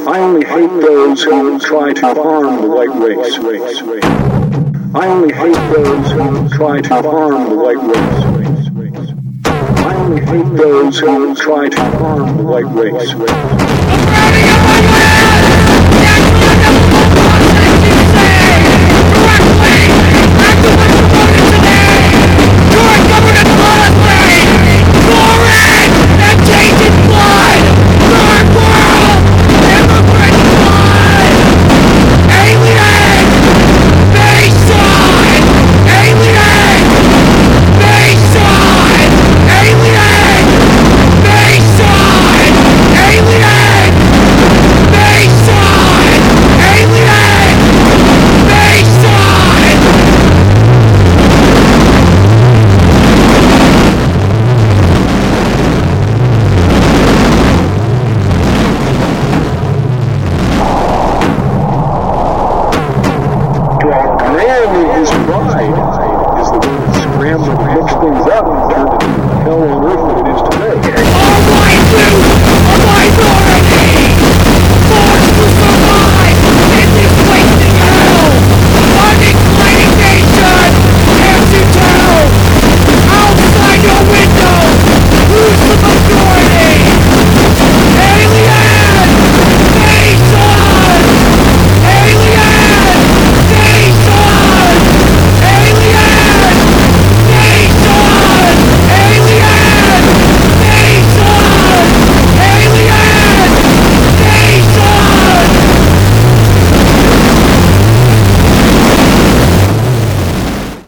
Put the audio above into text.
I only hate those who try to harm the white race. I only hate those who try to harm the white race. I only hate those who try to harm the white race.